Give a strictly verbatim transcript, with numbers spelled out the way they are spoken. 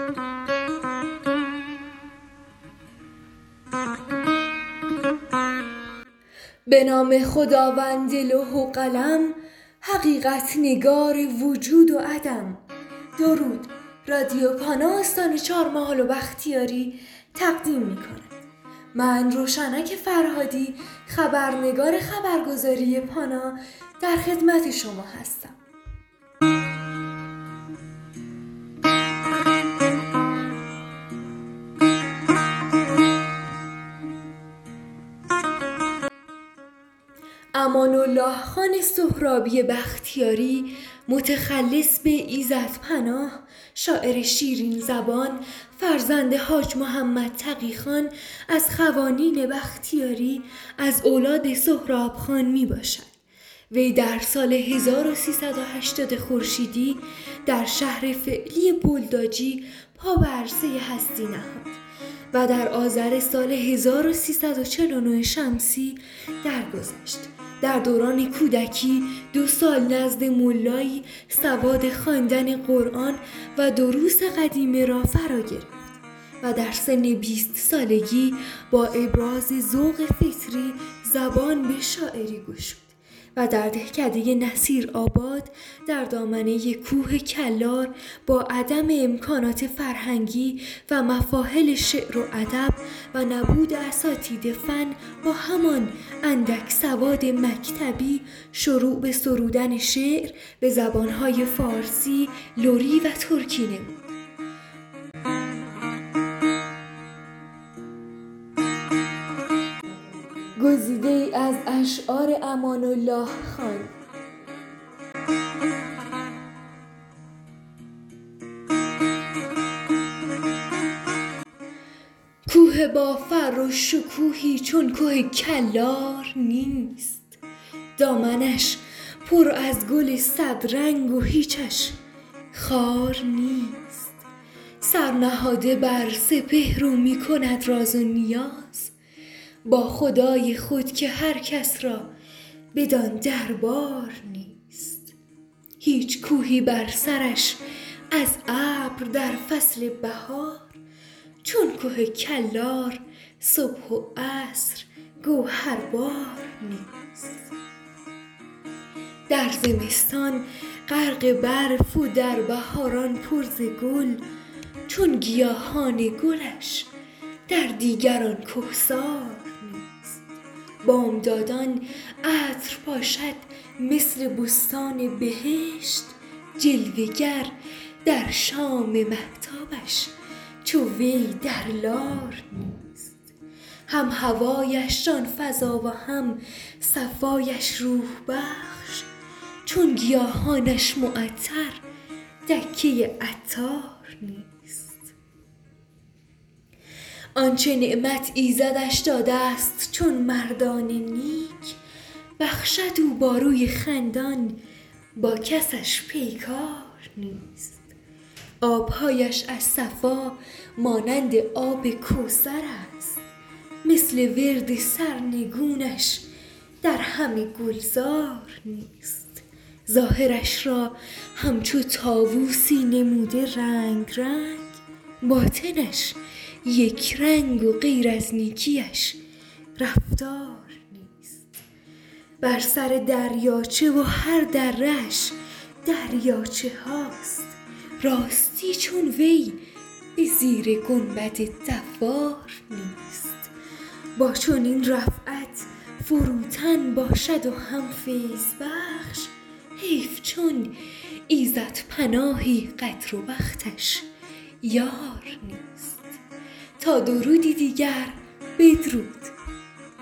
به نام خداوند لوح و قلم، حقیقت نگار وجود و عدم. درود. رادیو پانا استان چهارمحال و بختیاری تقدیم می کند. من روشنک فرهادی، خبرنگار خبرگزاری پانا، در خدمت شما هستم. امان الله خان سهرابی بختیاری، متخلص به ایزد پناه، شاعر شیرین زبان، فرزند حاج محمد تقی خان از خوانین بختیاری، از اولاد سهراب خان می باشد. وی در سال هزار و سیصد و هشتاد خورشیدی در شهر فعلی بلداجی پا به عرصه هستی نهاد و در آذر سال هزار و سیصد و چهل و نه شمسی درگذشت. در دوران کودکی دو سال نزد ملایی سواد خواندن قرآن و دروس قدیمه را فرا گرفت و در سن بیست سالگی با ابراز ذوق فطری زبان به شاعری گشود و در دهکده نصیر آباد در دامنه کوه کلار با عدم امکانات فرهنگی و مفاهل شعر و ادب و نبود اساتید فن با همان اندک سواد مکتبی شروع به سرودن شعر به زبانهای فارسی، لری و ترکی نمود. گزیده از اشعار امان الله خان. کوه با فر و شکوهی چون کوه کلار نیست، دامنش پر از گل صد رنگ و هیچش خار نیست. سرنهاده بر سپهر و می کند راز و نیاز با خدای خود که هر کس را بدان دربار نیست. هیچ کوهی بر سرش از ابر در فصل بهار، چون کوه کلار صبح و عصر گوهربار نیست. در زمستان غرق برف و در بهاران پر ز گل، چون گیاهان گلش در دیگران کهسار نیست. بامدادان عطر پاشد مثل بستان بهشت، جلوه گر در شام مهتابش چو وی در لار نیست. هم هوایش جان فزا و هم صفایش روح بخش، چون گیاهانش معطر دکه عطار نیست. آنچه نعمت ایزدش داده است چون مردان نیک، بخشد او با روی خندان با کسش پیکار نیست. آبهایش از صفا مانند آب کوثر است، مثل ورد سرنگونش در همه گلزار نیست. ظاهرش را همچو طاووسی نموده رنگ رنگ، باطنش یک رنگ و غیر از نیکیش رفتار نیست. بر سر دریاچه و هر دره‌اش دریاچه هاست، راستی چون وی به زیر گنبد دوار نیست. با چنین رفعت فروتن باشد و هم فیض بخش، حیف چون ایزد پناهی قدر و بختش یار نیست. تا درودی دیگر، بدرود.